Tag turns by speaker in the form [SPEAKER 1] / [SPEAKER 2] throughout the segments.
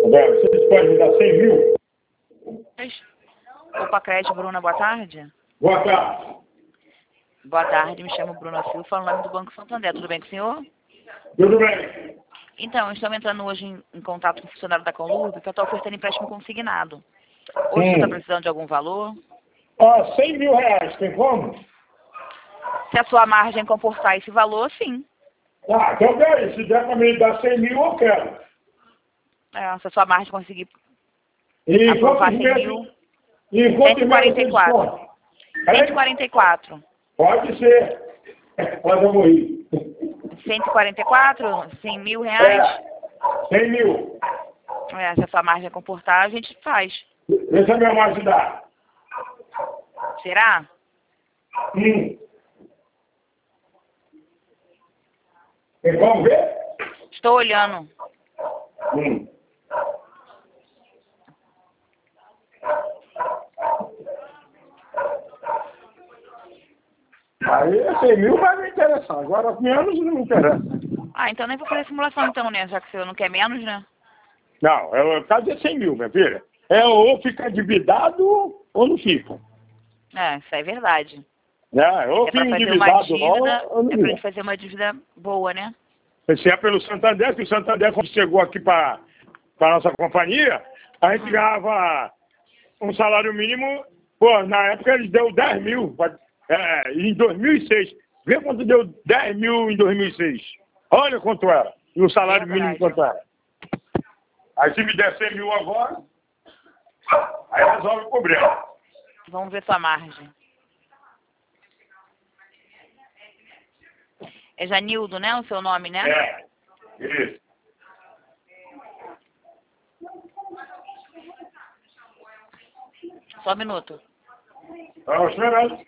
[SPEAKER 1] Roberto, vocês podem me dar 100 mil?
[SPEAKER 2] Opa, Crédito, Bruna, boa tarde.
[SPEAKER 1] Boa tarde.
[SPEAKER 2] Boa tarde, me chamo Bruna Silva, falo no nome do Banco Santander. Tudo bem com o senhor?
[SPEAKER 1] Tudo bem.
[SPEAKER 2] Então, estamos entrando hoje em contato com o funcionário da Conlurb para estar ofertando empréstimo consignado. Hoje você está precisando de algum valor?
[SPEAKER 1] 100 mil reais, tem como?
[SPEAKER 2] Se a sua margem comportar esse valor, sim.
[SPEAKER 1] Ah, então peraí, se der para me dar 100 mil, eu quero.
[SPEAKER 2] Se a sua margem conseguir
[SPEAKER 1] E
[SPEAKER 2] aprovar
[SPEAKER 1] quantos
[SPEAKER 2] 100
[SPEAKER 1] meses?
[SPEAKER 2] mil,
[SPEAKER 1] E quantos meses tem
[SPEAKER 2] 144.
[SPEAKER 1] desconto? Peraí.
[SPEAKER 2] 144.
[SPEAKER 1] Pode ser. Pode eu morrer.
[SPEAKER 2] 144? 100 mil reais?
[SPEAKER 1] 100 mil.
[SPEAKER 2] Se a sua margem comportar, a gente faz.
[SPEAKER 1] Deixa a minha margem dar.
[SPEAKER 2] Será?
[SPEAKER 1] Tem como ver?
[SPEAKER 2] Estou olhando.
[SPEAKER 1] Aí 100 mil vai me interessar. Agora menos não me interessa.
[SPEAKER 2] Então nem vou fazer simulação então, né? Já que o senhor não quer menos, né?
[SPEAKER 1] Não, o caso é 100 mil, minha filha. É ou fica endividado ou não fica.
[SPEAKER 2] Isso é verdade.
[SPEAKER 1] Ou
[SPEAKER 2] É
[SPEAKER 1] fica
[SPEAKER 2] pra fazer uma
[SPEAKER 1] endividado
[SPEAKER 2] dívida,
[SPEAKER 1] ou não
[SPEAKER 2] é pra
[SPEAKER 1] fica.
[SPEAKER 2] gente fazer uma dívida boa, né?
[SPEAKER 1] Se é pelo Santander, que o Santander, quando chegou aqui para a nossa companhia, a gente ganhava um salário mínimo, na época eles deu 10 mil, em 2006. Vê quanto deu 10 mil em 2006. Olha quanto era. E o salário mínimo quanto era. Aí se me der 100 mil agora, aí resolve o problema.
[SPEAKER 2] Vamos ver sua margem. É Janildo, né? O seu nome, né?
[SPEAKER 1] Isso.
[SPEAKER 2] Só um minuto.
[SPEAKER 1] Vamos esperando.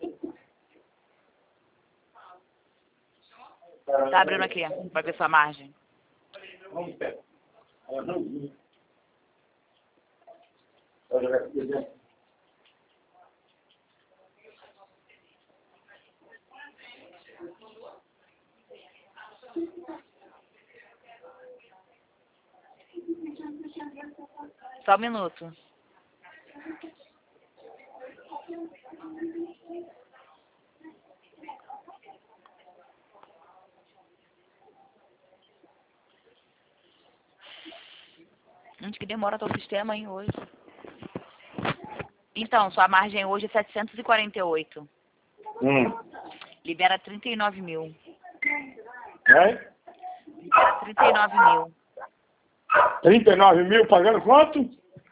[SPEAKER 2] Tá abrindo aqui, pra ver sua margem.
[SPEAKER 1] Vamos ver.
[SPEAKER 2] Só um minuto. Gente, que demora todo o sistema, hein, hoje. Então, sua margem hoje é 748. Libera 39 mil. Libera 39 mil.
[SPEAKER 1] 39 mil pagando quanto?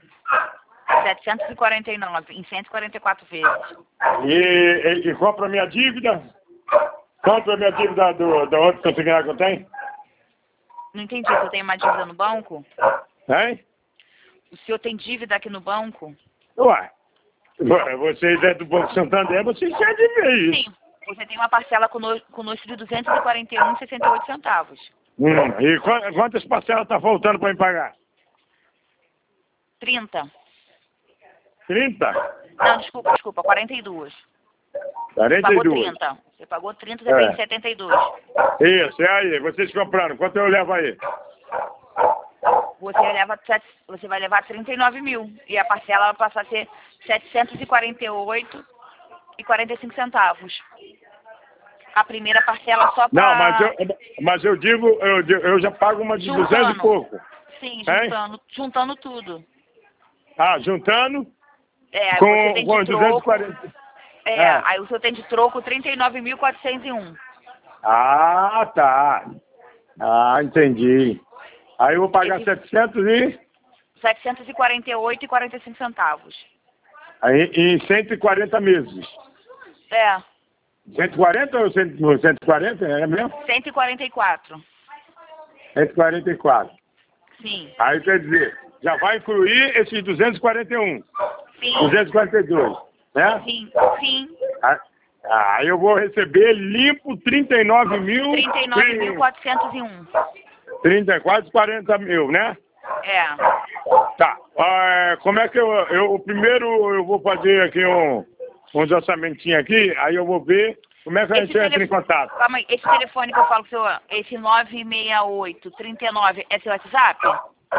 [SPEAKER 2] 749, em 144 vezes.
[SPEAKER 1] E compra a minha dívida? Compra a minha dívida da outra consignada que eu tenho?
[SPEAKER 2] Não entendi, você tem uma dívida no banco?
[SPEAKER 1] Hein?
[SPEAKER 2] O senhor tem dívida aqui no banco?
[SPEAKER 1] Ué, vocês é do Banco Santander, vocês querem ver isso.
[SPEAKER 2] Sim, você tem uma parcela conosco de 241,68 centavos.
[SPEAKER 1] E quantas parcelas está faltando para me pagar?
[SPEAKER 2] 30.
[SPEAKER 1] 30?
[SPEAKER 2] Não, desculpa, 42.
[SPEAKER 1] 42.
[SPEAKER 2] Você pagou 30, você fez 72.
[SPEAKER 1] Isso, é aí. Vocês compraram. Quanto eu levo aí?
[SPEAKER 2] Você vai levar 39 mil. E a parcela vai passar a ser 748,45 centavos. A primeira parcela só para...
[SPEAKER 1] Não, mas eu digo, eu já pago uma de 200 e pouco.
[SPEAKER 2] Sim, juntando tudo.
[SPEAKER 1] Juntando?
[SPEAKER 2] Com você tem de troco,
[SPEAKER 1] 240.
[SPEAKER 2] Aí o senhor tem de troco 39.401.
[SPEAKER 1] Tá. Entendi. Aí eu vou pagar
[SPEAKER 2] 748,45 centavos.
[SPEAKER 1] Aí, em 140 meses. 140 ou 140? É mesmo?
[SPEAKER 2] 144.
[SPEAKER 1] 144.
[SPEAKER 2] Sim.
[SPEAKER 1] Aí quer dizer, já vai incluir esses 241.
[SPEAKER 2] Sim.
[SPEAKER 1] 242, né?
[SPEAKER 2] Sim.
[SPEAKER 1] Aí eu vou receber limpo 39 mil...
[SPEAKER 2] 39.401.
[SPEAKER 1] 34, 40 mil, né? Tá. Como é que eu primeiro eu vou fazer aqui uns orçamentinhos aqui, aí eu vou ver como é que a gente entra em contato.
[SPEAKER 2] Calma aí, esse telefone que eu falo com o senhor, esse 968-39, é seu WhatsApp?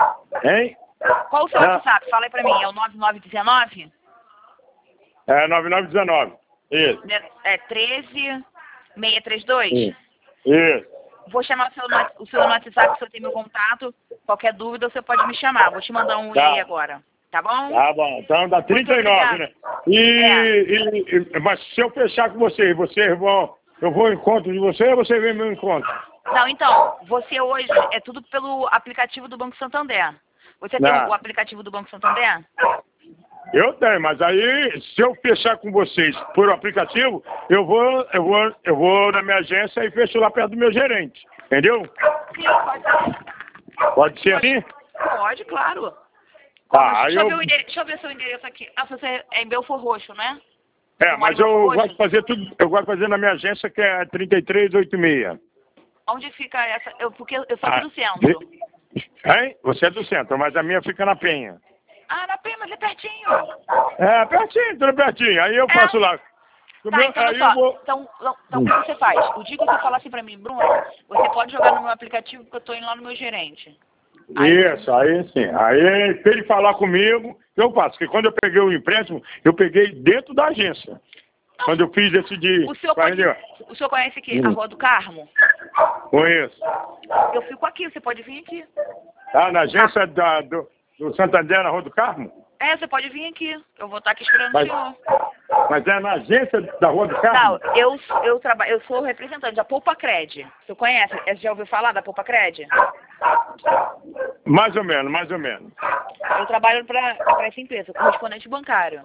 [SPEAKER 1] Hein?
[SPEAKER 2] Qual o seu WhatsApp? Fala aí pra mim. É o 9919?
[SPEAKER 1] É 9919. Isso.
[SPEAKER 2] É 13632?
[SPEAKER 1] Isso.
[SPEAKER 2] Vou chamar o seu no WhatsApp, se você tem meu contato. Qualquer dúvida, você pode me chamar. Vou te mandar um e-mail agora. Tá bom?
[SPEAKER 1] Tá bom. Então dá 39, né? Mas se eu fechar com vocês vão... Eu vou ao encontro de você ou você vem ao meu encontro?
[SPEAKER 2] Não, então, você hoje é tudo pelo aplicativo do Banco Santander. Você tem o aplicativo do Banco Santander?
[SPEAKER 1] Eu tenho, mas aí, se eu fechar com vocês por aplicativo, eu vou na minha agência e fecho lá perto do meu gerente. Entendeu?
[SPEAKER 2] Sim, pode ser.
[SPEAKER 1] Pode ser assim?
[SPEAKER 2] Pode, claro. Deixa eu ver seu endereço aqui. Ah, você é em Belfor Roxo, né?
[SPEAKER 1] Mas eu gosto de fazer tudo, eu gosto de fazer na minha agência, que é 3386.
[SPEAKER 2] Onde fica essa? Porque eu sou do centro.
[SPEAKER 1] Hein? Você é do centro, mas a minha fica na Penha.
[SPEAKER 2] Ah, na Penha, mas é pertinho.
[SPEAKER 1] Pertinho, tudo pertinho. Aí eu faço lá.
[SPEAKER 2] Tá, então, o que você faz? O dia que você falar assim pra mim, Bruno, você pode jogar no meu aplicativo porque eu tô indo lá no meu gerente.
[SPEAKER 1] Isso, aí sim. Aí, pra ele falar comigo, eu faço. Porque quando eu peguei o empréstimo, eu peguei dentro da agência. Quando eu fiz esse de...
[SPEAKER 2] O senhor conhece aqui a Rua do Carmo?
[SPEAKER 1] Conheço.
[SPEAKER 2] Eu fico aqui, você pode vir aqui.
[SPEAKER 1] Na agência do Santander, na Rua do Carmo?
[SPEAKER 2] Você pode vir aqui. Eu vou estar aqui esperando o senhor.
[SPEAKER 1] Mas é na agência da Rua do Carmo?
[SPEAKER 2] Não, eu sou representante da Poupa Cred. Você conhece? Você já ouviu falar da Poupa Cred?
[SPEAKER 1] Mais ou menos, mais ou menos.
[SPEAKER 2] Eu trabalho para essa empresa, correspondente bancário.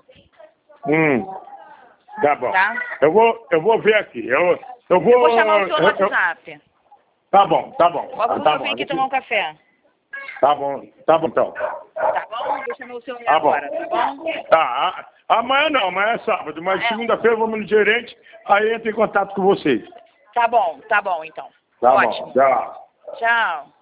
[SPEAKER 1] Tá bom.
[SPEAKER 2] Tá?
[SPEAKER 1] Eu vou ver aqui. Eu vou
[SPEAKER 2] chamar o senhor no WhatsApp.
[SPEAKER 1] Tá bom.
[SPEAKER 2] Logo eu vim aqui tomar um café.
[SPEAKER 1] Tá bom então.
[SPEAKER 2] Tá bom? Vou chamar o senhor agora, tá bom?
[SPEAKER 1] Amanhã não, amanhã é sábado, mas segunda-feira vamos no gerente, aí entra em contato com vocês.
[SPEAKER 2] Tá bom então.
[SPEAKER 1] Tá
[SPEAKER 2] Ótimo.
[SPEAKER 1] bom, tchau.
[SPEAKER 2] Tchau.